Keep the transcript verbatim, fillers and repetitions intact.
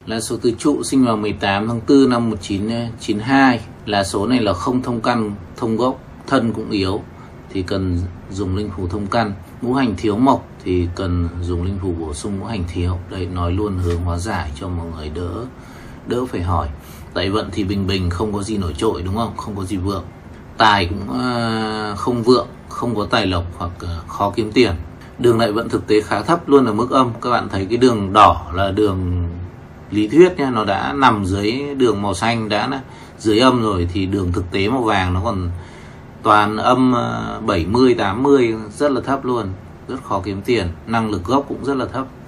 Là số tứ trụ sinh vào mười tám tháng tư năm một nghìn chín trăm chín mươi hai. Là số này là không thông căn, thông gốc, thân cũng yếu thì cần dùng linh phù thông căn. Ngũ hành thiếu mộc thì cần dùng linh phù bổ sung ngũ hành thiếu. Đây nói luôn hướng hóa giải cho mọi người đỡ đỡ phải hỏi. Tại vận thì bình bình, không có gì nổi trội đúng không? Không có gì vượng. Tài cũng không vượng, không có tài lộc hoặc khó kiếm tiền. Đường đại vận thực tế khá thấp, luôn ở mức âm. Các bạn thấy cái đường đỏ là đường lý thuyết nha, nó đã nằm dưới đường màu xanh, đã dưới âm rồi, thì đường thực tế màu vàng nó còn toàn âm bảy mươi, tám mươi, rất là thấp luôn, rất khó kiếm tiền. Năng lực gốc cũng rất là thấp.